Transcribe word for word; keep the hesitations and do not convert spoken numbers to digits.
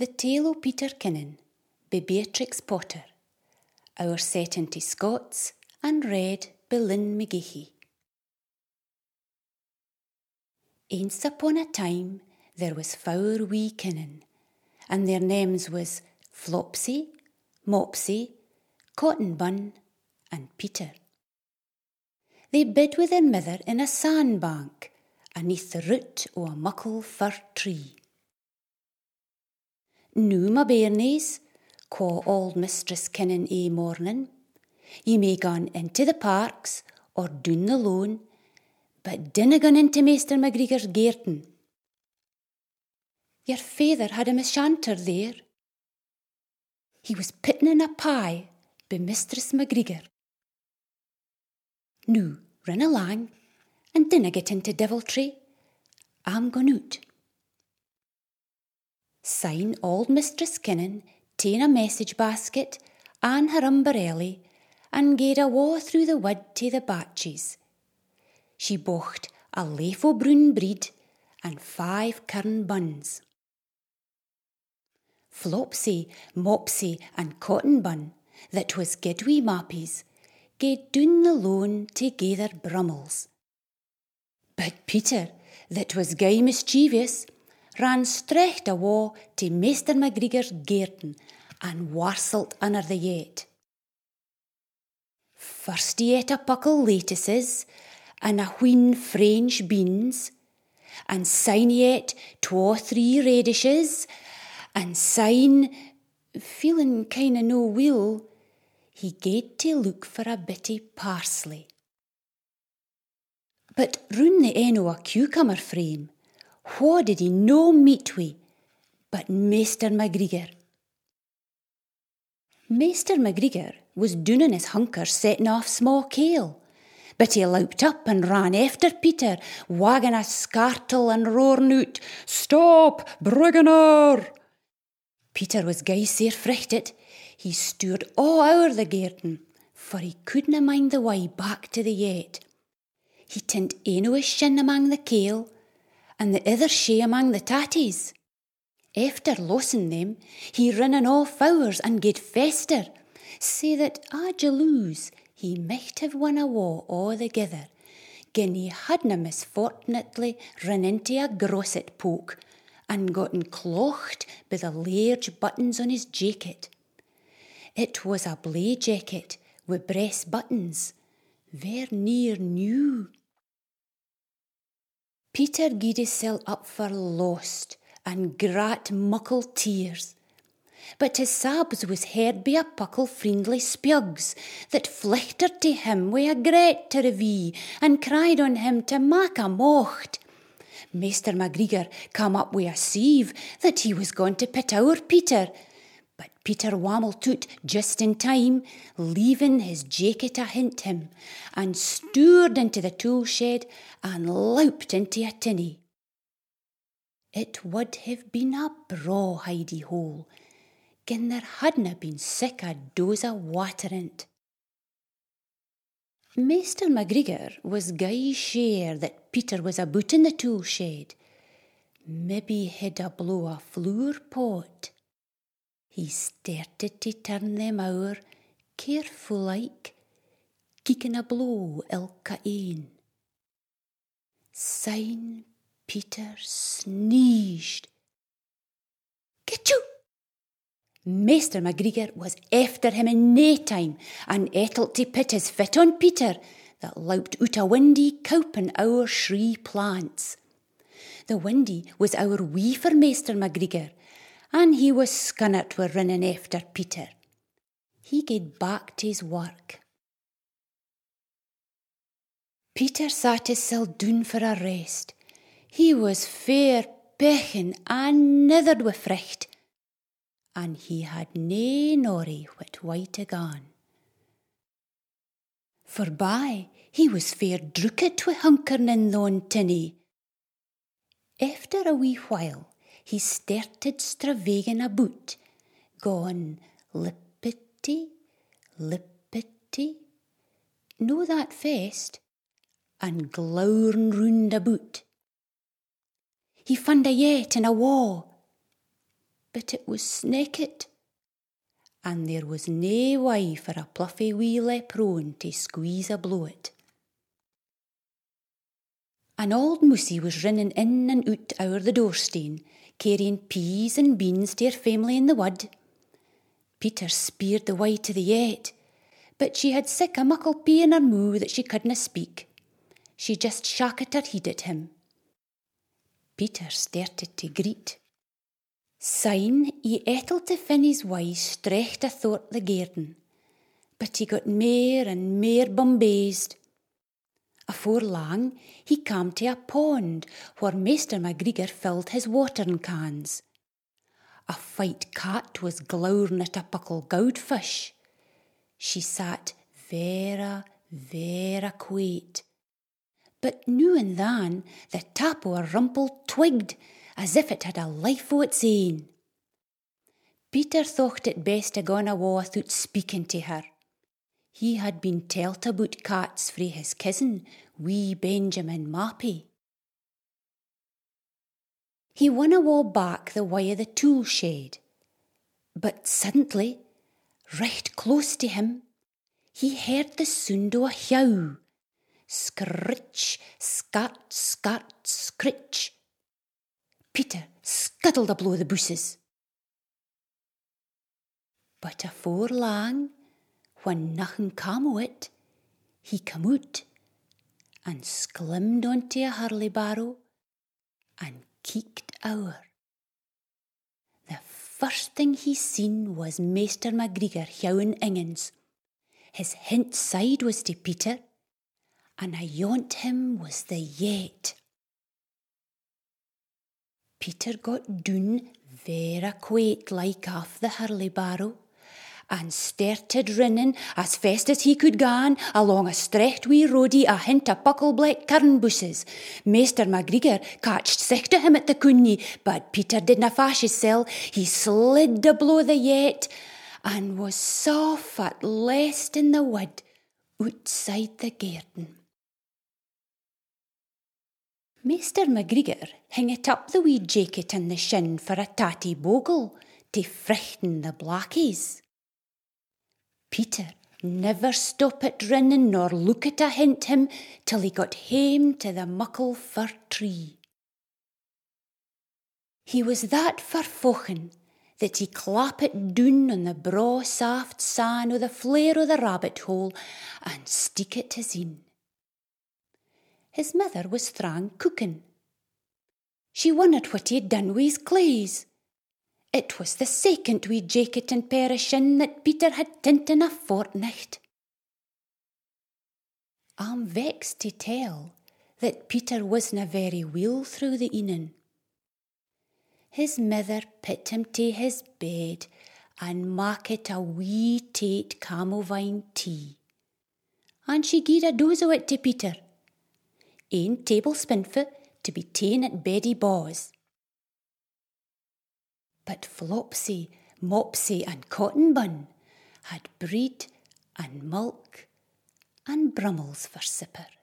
The Tale o' Peter Kinnin by Beatrix Potter, our set into Scots and read by Lynn McGehee. Aince upon a time there was four wee kinnin, and their names was Flopsy, Mopsy, Cotton Bun, and Peter. They bid with their mither in a sandbank, aneath the root o' a muckle fir tree. Noo, my bairnies, ca' auld Mistress Kinnin ae morning, ye may gan into the parks or doon the loan, but dinna gan into Maister McGregor's garden. Your father had a mishanter there. He was pitting a pie by Mistress McGregor. Noo, run along, and dinna get into deviltry. I'm gone out. Syne auld Mistress Kinnin ta'en a message basket and her umbrella and gaed awa through the wood to the batches. She bocht a leaf o' brown bread and five curn buns. Flopsy, Mopsy and Cotton Bun, that was guid wee mappies, gaed doon the loan to gather brummels. But Peter, that was gey mischievous, ran strecht awa to Maister McGregor's garden and warstled under the yett. First he ate a puckle lettuces and a wheen French beans, and syne he ate twa three radishes, and syne, feeling kind o' no weel, he gaed to look for a bit o' parsley. But round the end o' a cucumber frame, wha did he no meet wi' but Maister McGregor? Maister McGregor was doon in his hunker setting off sma' kale, but he louped up and ran after Peter, wagging a scartle and roaring out, "Stop, Briggener!" Peter was gey sair frichtit. He stured all ower the garden, for he couldna mind the way back to the yett. He tint ane o' his shin amang the kale, and the other shay amang the tatties. Efter lossing them, he rinnan off hours and gaed fester, sae that a jalouse he might have won awa o'thegither, gin he hadna misfortunately run into a grosset poke and gotten clocht by the large buttons on his jacket. It was a blue jacket with breast buttons, ver near new. Peter gied hissel up for lost and grat muckle tears, but his sabs was heard by a puckle friendly spjugs that flichted to him wi' a gret to revie and cried on him to mak a mocht. Maister McGregor come up wi' a sieve that he was going to pit ower Peter, but Peter wammelt out just in time, leaving his jacket ahint him, and stoored into the tool shed and louped into a tinny. It would have been a braw hidey hole, gin there hadna been sic a dose o' water in't. Maister McGregor was gey sure that Peter was aboot in the tool shed. Maybe he'd a blow a flour pot. He started to turn them ower, careful like, keeking a blow ilka ane. Syne Peter sneezed. Kitchoo! Maister McGregor was after him in nae time and ettled to pit his fit on Peter, that louped out a windy cowpin ower shree plants. The windy was ower wee for Maister McGregor, and he was scunnert wi' running after Peter. He gaed back to his work. Peter sat hissel doon for a rest. He was fair pechin and nithered wi' fricht, and he had nae norrie whit way to gaan. Forby, he was fair drookit wi' hunkering in thon tinny. Efter a wee while, he started stravaiging aboot, going lippity, lippity, no that fast, and glowering round aboot. He fund a yett and a wa'. but it was sneckit, and there was nae way for a pluffy wee leprone to squeeze a blow it. An old moosie was rinning in and out ower the doorstane, carrying peas and beans to her family in the wood. Peter speered the way to the yett, but she had sic a muckle pee in her moo that she couldna speak. She just shackit her heed at him. Peter started to greet. Syne he ettled to fin his way strecht athwart the garden, but he got mair and mair bumbazed. Afore lang he came to a pond where Measter McGregor filled his watering cans. A feit cat was glowering at a puckle goudfish. She sat vera, vera quate, but noo and than the tap o' a rumple twigged as if it had a life o' its ain. Peter thought it best to gang awa without speaking to her. He had been telt aboot cats frae his cousin, wee Benjamin Mappy. He won awa back the way o' the tool shed, but suddenly, right close to him, he heard the sound o' a heow. Scritch, scat, scat, scritch. Peter scuttled a blow the booses. But afore lang, when nothing cam o' it, he come out and sklimmed onto a hurley barrow and keeked ower. The first thing he seen was Measter McGregor howing ingans. His hint side was to Peter, and ayont him was the yett. Peter got doon vera quate like off the hurley barrow, and started rinning as fast as he could gan along a strecht wee roadie ahint a puckle black curran bushes. Measter McGregor catched sicht o' him at the cunny, but Peter didna fash hissel. He slid a blow the yett, and was soft at last in the wood outside the garden. Measter McGregor hing it up the wee jacket in the shin for a tatty bogle to frighten the blackies. Peter never stoppit rinning nor lookit ahint him till he got hame to the muckle fir tree. He was that verfochen that he clappit doon on the braw soft sand o' the flare o' the rabbit hole and steekit his een. His mother was thrang cooking. She wondered what he had done wi' his claes. It was the second wee jacket and pair o' shin that Peter had tint in a fortnight. I'm vexed to tell that Peter wasna very weel through the evening. His mother pit him to his bed and maakit a wee tate camovine tea. And she gied a dose o' it to Peter. Ane tablespoonfu' to be ta'en at Beddy Baw's. But Flopsy, Mopsy and Cotton Bun had bread and milk and brummels for supper.